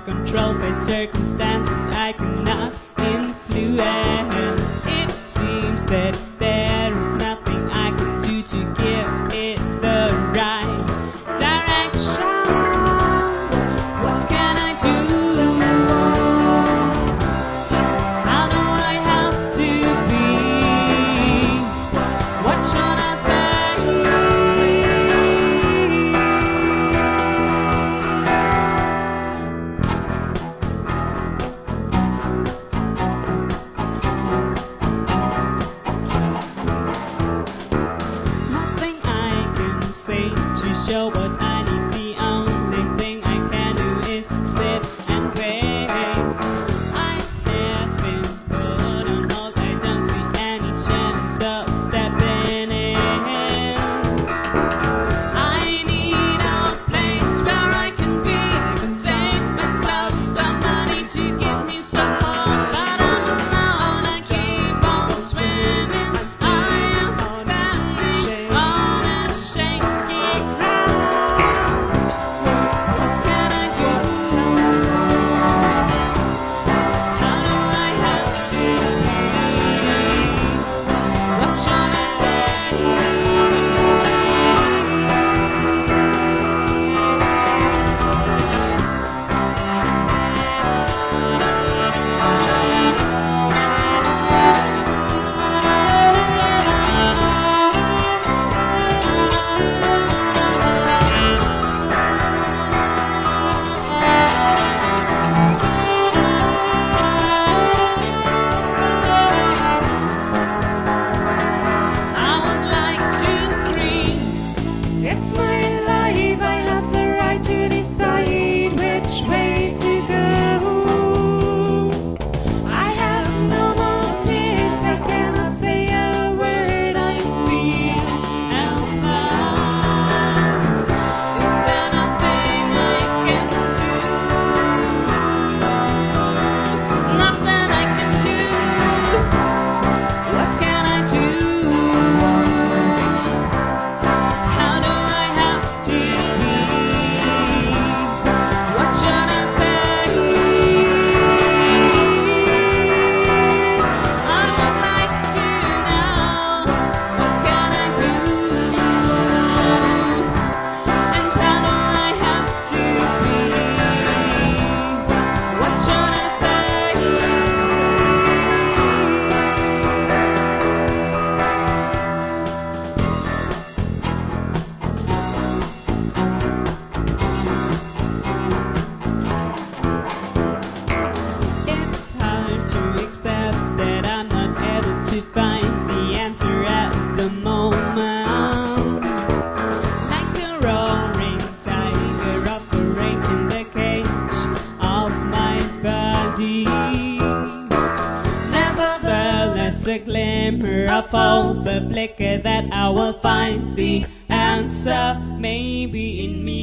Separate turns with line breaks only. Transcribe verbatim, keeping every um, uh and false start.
controlled by circumstances I cannot influence. It seems that there is nothing I can do to give it the right direction. What can I do? How do I have to be? What should I say? To show what I need, the only thing I can do is sit and wait. I have been put on hold, I don't see any chance of stepping in. I need a place where I can be safe and sound, somebody to give me some more. But I'm alone, I keep on swimming. I am standing on a shake. It's my life, I have the right to decide which way to go. I have no motives, I cannot say a word, I feel helpless. Is there nothing I can do? Nothing I can do. What can I do? To find the answer at the moment, like a roaring tiger operating in the cage of my body. Nevertheless, a glimmer of hope, a flicker that I will find the answer, maybe in me.